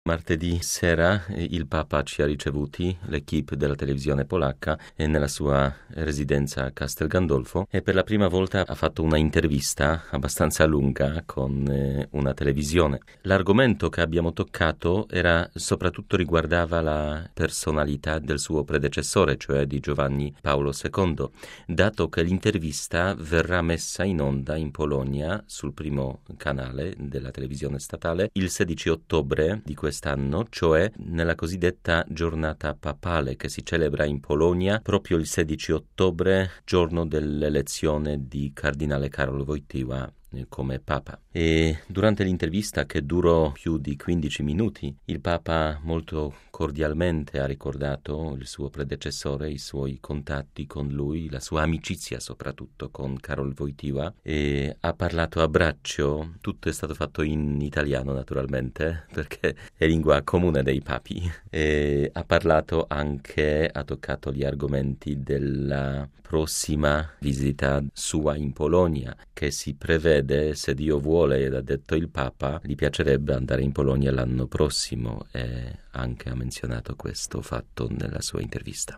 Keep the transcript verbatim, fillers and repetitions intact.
Martedì sera il Papa ci ha ricevuti, l'equipe della televisione polacca, nella sua residenza a Castel Gandolfo e per la prima volta ha fatto una intervista abbastanza lunga con eh, una televisione. L'argomento che abbiamo toccato era soprattutto riguardava la personalità del suo predecessore, cioè di Giovanni Paolo secondo, dato che l'intervista verrà messa in onda in Polonia sul primo canale della televisione statale il sedici ottobre di quest'anno, cioè nella cosiddetta giornata papale che si celebra in Polonia proprio il sedici ottobre, giorno dell'elezione di cardinale Karol Wojtyła come Papa. E durante l'intervista, che durò più di quindici minuti, il Papa molto cordialmente ha ricordato il suo predecessore, i suoi contatti con lui, la sua amicizia soprattutto con Karol Wojtyła, e ha parlato a braccio. Tutto è stato fatto in italiano naturalmente, perché è lingua comune dei papi, e ha parlato anche, ha toccato gli argomenti della prossima visita sua in Polonia, che si prevede, se Dio vuole, ed ha detto il Papa, gli piacerebbe andare in Polonia l'anno prossimo, e anche ha menzionato questo fatto nella sua intervista.